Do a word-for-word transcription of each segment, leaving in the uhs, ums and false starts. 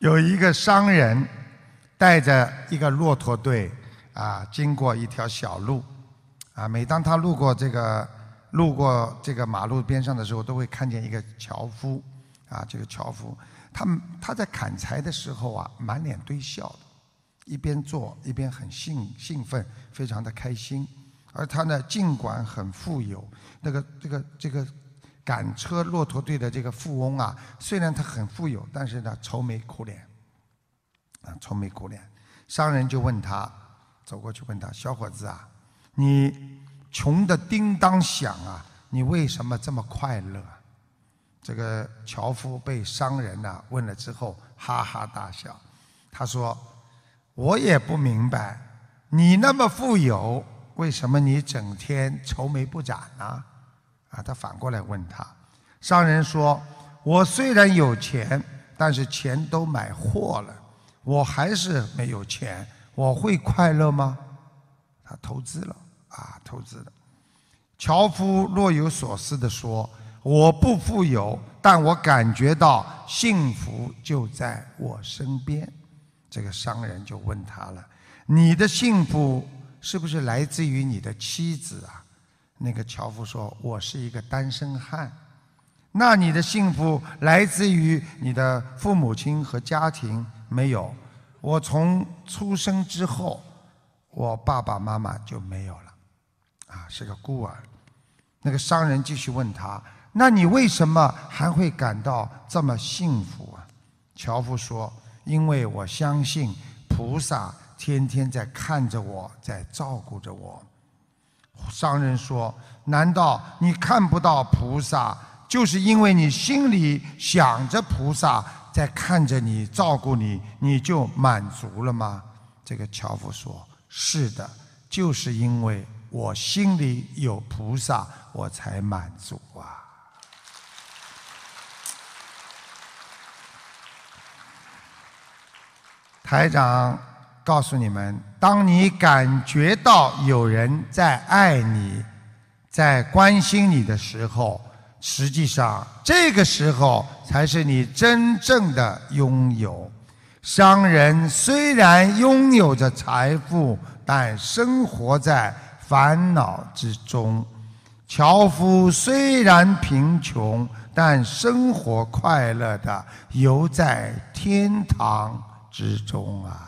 有一个商人带着一个骆驼队啊，经过一条小路啊。每当他路过这个路过这个马路边上的时候，都会看见一个樵夫啊。这个樵夫，他他在砍柴的时候啊，满脸堆笑的，一边做一边很兴兴奋，非常的开心。而他呢，尽管很富有，那个这个这个赶车骆驼队的这个富翁啊，虽然他很富有，但是呢，愁眉苦脸，啊，愁眉苦脸。商人就问他，走过去问他：“小伙子啊，你穷得叮当响啊，你为什么这么快乐？”这个樵夫被商人呐、啊、问了之后，哈哈大笑。他说：“我也不明白，你那么富有，为什么你整天愁眉不展呢？”啊，他反过来问他。商人说：“我虽然有钱，但是钱都买货了，我还是没有钱，我会快乐吗？”他投资了啊，投资了。樵夫若有所思地说：“我不富有，但我感觉到幸福就在我身边。”这个商人就问他了：“你的幸福是不是来自于你的妻子啊？”那个樵夫说：“我是一个单身汉。”“那你的幸福来自于你的父母亲和家庭？”“没有，我从出生之后，我爸爸妈妈就没有了，啊，是个孤儿。”那个商人继续问他：“那你为什么还会感到这么幸福啊？”樵夫说：“因为我相信菩萨天天在看着我，在照顾着我。”商人说：“难道你看不到菩萨，就是因为你心里想着菩萨在看着你、照顾你，你就满足了吗？”这个樵夫说：“是的，就是因为我心里有菩萨，我才满足啊。”台长告诉你们，当你感觉到有人在爱你，在关心你的时候，实际上这个时候才是你真正的拥有。商人虽然拥有着财富，但生活在烦恼之中；樵夫虽然贫穷，但生活快乐地游在天堂之中啊！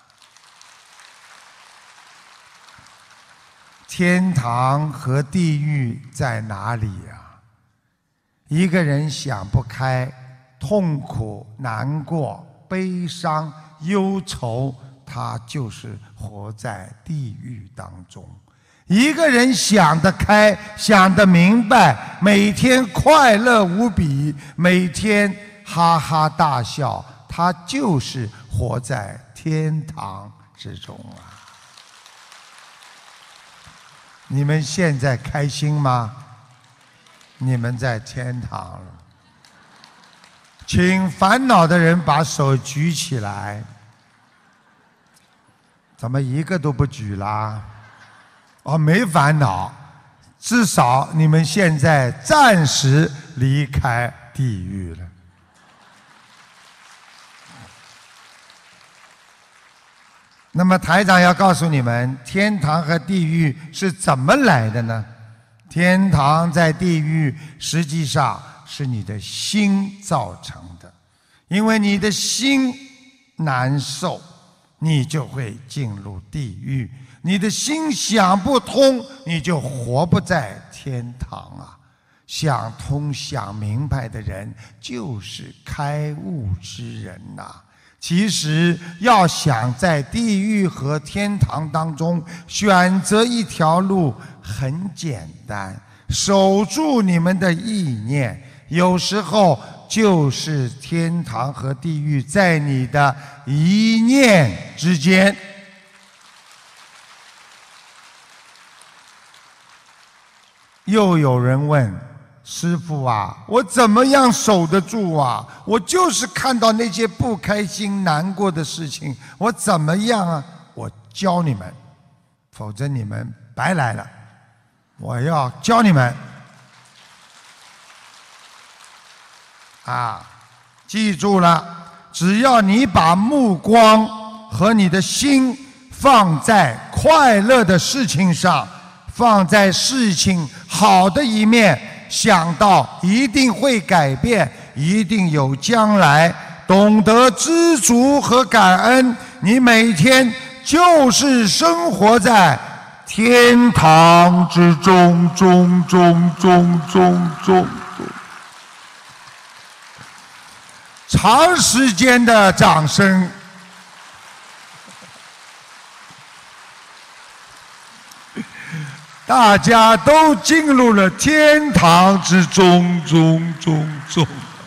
天堂和地狱在哪里呀？一个人想不开，痛苦、难过、悲伤、忧愁，他就是活在地狱当中。一个人想得开，想得明白，每天快乐无比，每天哈哈大笑，他就是活在天堂之中啊！你们现在开心吗？你们在天堂了。请烦恼的人把手举起来。怎么一个都不举啦？哦，没烦恼，至少你们现在暂时离开地狱了。那么台长要告诉你们，天堂和地狱是怎么来的呢？天堂在地狱实际上是你的心造成的，因为你的心难受，你就会进入地狱；你的心想不通，你就活不在天堂啊！想通想明白的人，就是开悟之人呐、啊。其实要想在地狱和天堂当中选择一条路很简单，守住你们的意念，有时候就是天堂和地狱在你的一念之间。又有人问师父啊，我怎么样守得住啊？我就是看到那些不开心难过的事情，我怎么样啊？我教你们，否则你们白来了。我要教你们啊，记住了， 只要你把目光和你的心放在快乐的事情上，放在事情好的一面，想到一定会改变，一定有将来，懂得知足和感恩，你每天就是生活在天堂之中，中中中中中。长时间的掌声。大家都进入了天堂之中，中中中。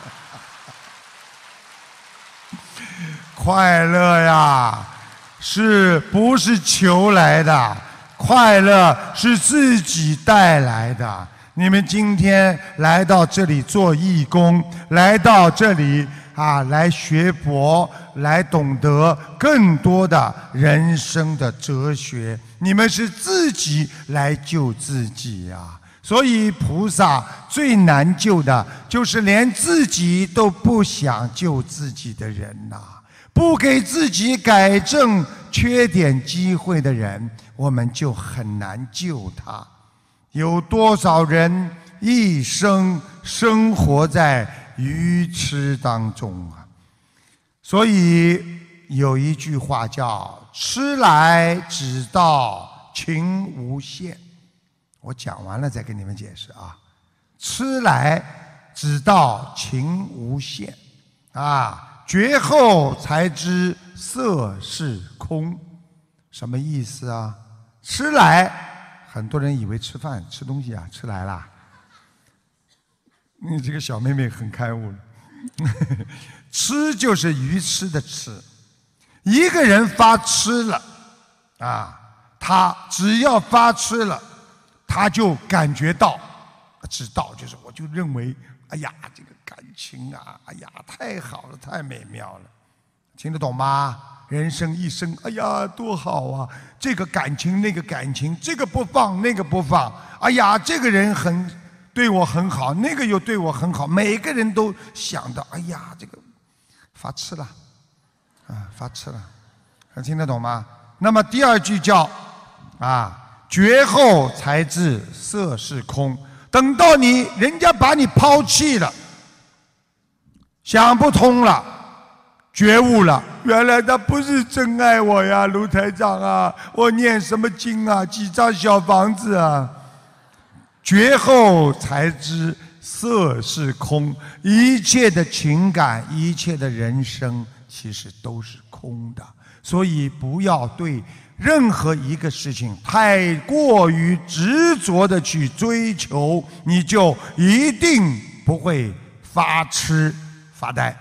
快乐呀，是不是求来的？快乐是自己带来的。你们今天来到这里做义工，来到这里啊，来学佛，来懂得更多的人生的哲学。你们是自己来救自己呀、啊，所以菩萨最难救的就是连自己都不想救自己的人呐、啊，不给自己改正缺点机会的人，我们就很难救他。有多少人一生生活在愚痴当中啊？所以有一句话叫吃来只道情无限，我讲完了再跟你们解释啊。吃来只道情无限啊，觉后才知色是空。什么意思啊？吃来，很多人以为吃饭吃东西啊，吃来啦。你这个小妹妹很开悟了。吃就是愚痴的吃。一个人发痴了啊，他只要发痴了，他就感觉到知道，就是我就认为哎呀这个感情啊，哎呀太好了，太美妙了，听得懂吗？人生一生哎呀多好啊，这个感情那个感情，这个不放那个不放，哎呀这个人很对我很好，那个又对我很好，每个人都想到哎呀这个发痴了啊，发痴了，听得懂吗？那么第二句叫啊，觉后才知色是空。等到你人家把你抛弃了，想不通了，觉悟了，原来他不是真爱我呀，卢台长啊，我念什么经啊，几张小房子啊，觉后才知色是空，一切的情感，一切的人生其实都是空的。所以不要对任何一个事情太过于执着的去追求，你就一定不会发痴发呆。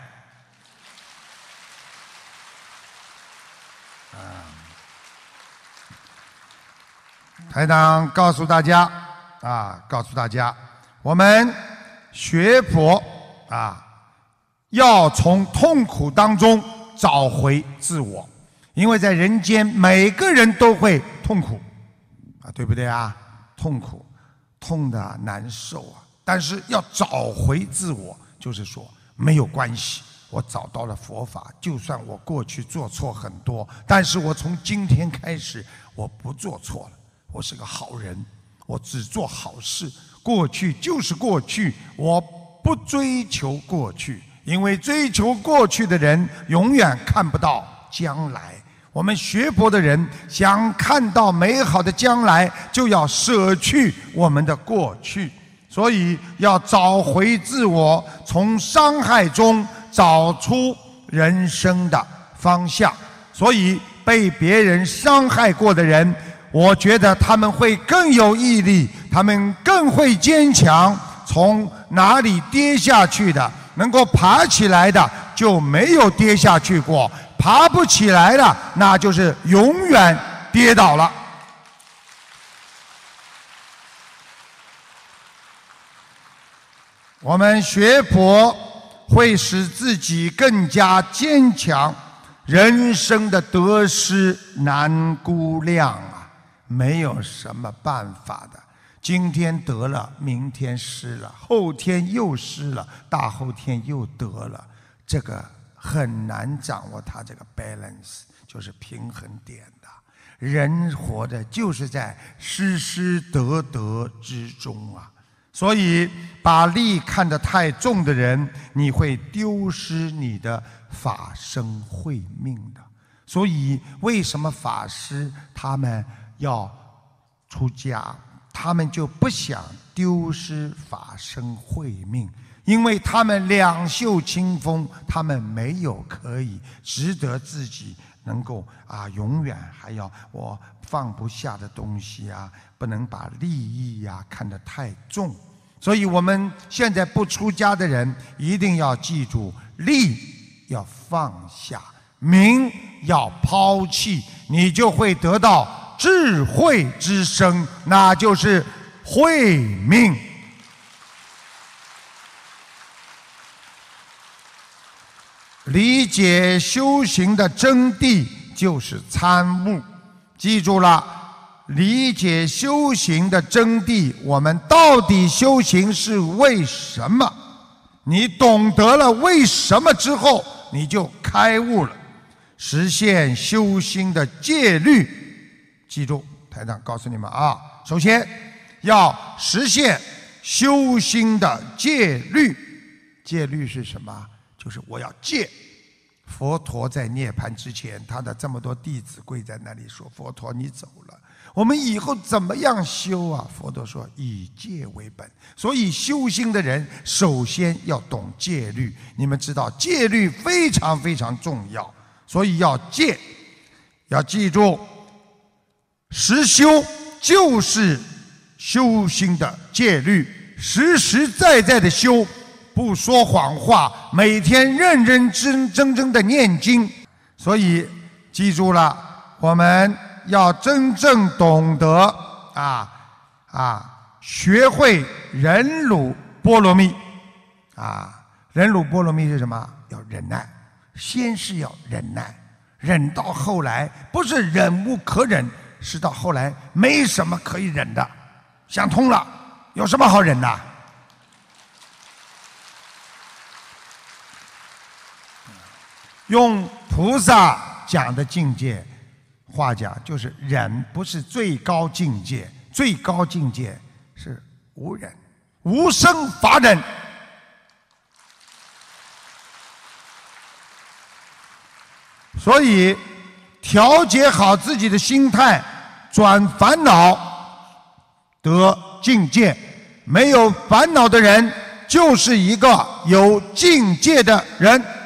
台长告诉大家啊，告诉大家，我们学佛啊，要从痛苦当中找回自我。因为在人间每个人都会痛苦啊，对不对啊？痛苦，痛得难受啊。但是要找回自我，就是说没有关系，我找到了佛法，就算我过去做错很多，但是我从今天开始我不做错了，我是个好人，我只做好事，过去就是过去，我不追求过去，因为追求过去的人永远看不到将来。我们学佛的人想看到美好的将来，就要舍去我们的过去，所以要找回自我，从伤害中找出人生的方向。所以被别人伤害过的人，我觉得他们会更有毅力，他们更会坚强，从哪里跌下去的能够爬起来的就没有跌下去过，爬不起来的那就是永远跌倒了。我们学佛会使自己更加坚强，人生的得失难估量啊，没有什么办法的。今天得了，明天失了，后天又失了，大后天又得了，这个很难掌握它这个 balance， 就是平衡点的。人活的就是在失失得得之中啊。所以把利看得太重的人，你会丢失你的法身慧命的。所以为什么法师他们要出家，他们就不想丢失法身慧命，因为他们两袖清风，他们没有可以值得自己能够啊永远还要我放不下的东西啊，不能把利益呀、啊、看得太重。所以我们现在不出家的人一定要记住，利要放下，名要抛弃，你就会得到智慧之身，那就是慧命。理解修行的真谛就是参悟，记住了，理解修行的真谛，我们到底修行是为什么？你懂得了为什么之后，你就开悟了，实现修心的戒律。记住，台长告诉你们啊，首先要实现修心的戒律。戒律是什么？就是我要戒。佛陀在涅槃之前，他的这么多弟子跪在那里说：“佛陀，你走了，我们以后怎么样修啊？”佛陀说：“以戒为本。”所以修心的人首先要懂戒律。你们知道戒律非常非常重要，所以要戒。要记住，实修就是修心的戒律，实实在在的修。不说谎话，每天认认真真真的念经。所以记住了，我们要真正懂得啊啊，学会忍辱波罗蜜啊。忍辱波罗蜜是什么？要忍耐，先是要忍耐，忍到后来不是忍无可忍，是到后来没什么可以忍的，想通了，有什么好忍的？用菩萨讲的境界话讲，就是忍不是最高境界，最高境界是无忍，无生法忍。所以调节好自己的心态，转烦恼得境界。没有烦恼的人，就是一个有境界的人。